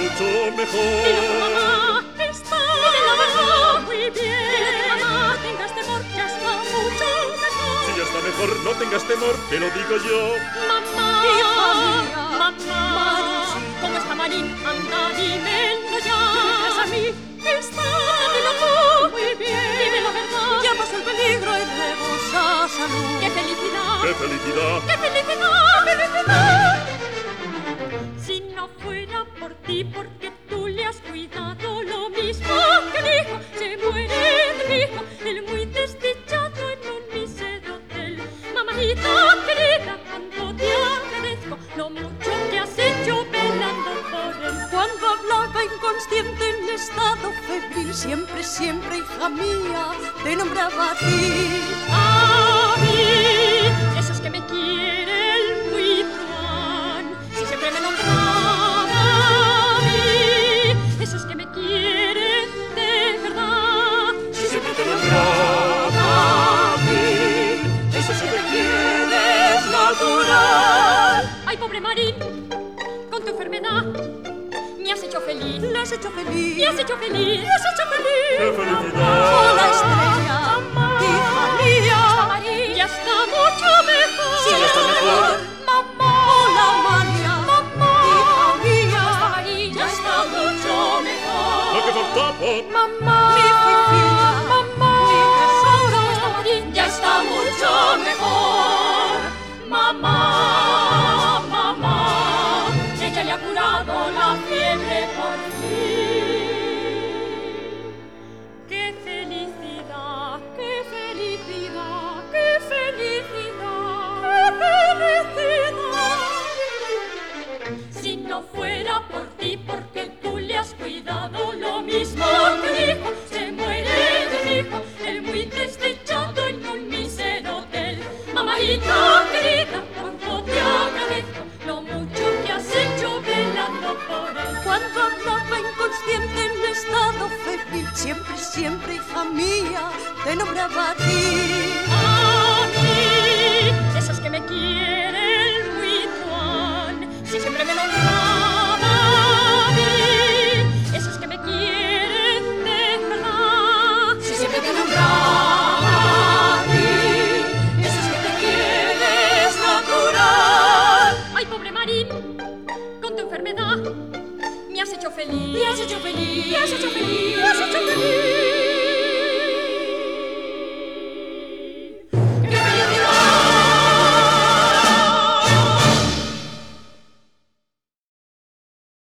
mucho mejor. Dilo con mamá, está la verdad muy bien. Dilo con mamá, tengas temor, ya está mucho mejor. Si ya está mejor, no tengas temor, te lo digo yo. Mamá, hija mía, mamá, Maruchita. ¿cómo está Marín? Anda, dímelo ya. ¿Me crees a mí? Está muy bien. Dime la verdad. Ya pasó el peligro y rebosa salud. ¡Qué felicidad! ¡Qué felicidad! ¡Qué felicidad! ¡Felicidad! Si no fuera por ti, porque tú le has cuidado lo mismo que el hijo, se muere de hijo, el muy desdichado en un mísero hotel. Mamajita querida, cuánto te agradezco lo mucho que has hecho velando por él. Cuando hablaba inconsciente en estado febril, siempre, siempre, hija mía, te nombraba a ti. A mí, esos que me quiere el muy truán, si siempre me nombraba a mí, esos que me quieren de verdad, si siempre te nombraba a mí, esos que me quieres natural. Ay, pobre Marín, con tu enfermedad me has hecho feliz, Le has hecho feliz. me has hecho feliz, me has hecho feliz. ¡Qué felicidad! Oh, la estrella, hija mía. Marín, ya está mucho mejor. Sí, ya está mejor. Mamá, Hola, María, hija mía. Marín, ya está mucho mejor. ¡Lo que faltaba! Mamá, Mi fifita, mi tesoro. Marín, ya está mucho mejor. Mamá, mamá, ella le ha curado la fiebre por fin. ¡Qué felicidad! ¡Qué felicidad! ¡Qué felicidad! ¡Qué felicidad! Si no fuera por ti, porque tú le has cuidado lo mismo que un hijo, se muere de hijo, el muy desdichado en un mísero hotel. Mamajita querida, cuánto te agradezco lo mucho que has hecho velando por él. Cuando hablaba inconsciente en estado febril, siempre, siempre, hija mía, te nombraba a ti. A mí, esos que me quieren muy truán, si siempre me nombraba a mí, esos que me quieren de verdad, si siempre te nombraba a ti, esos que te quieres natural. Ay, pobre Marín, con tu enfermedad me has hecho feliz, me has hecho feliz, me has hecho feliz, me has hecho feliz.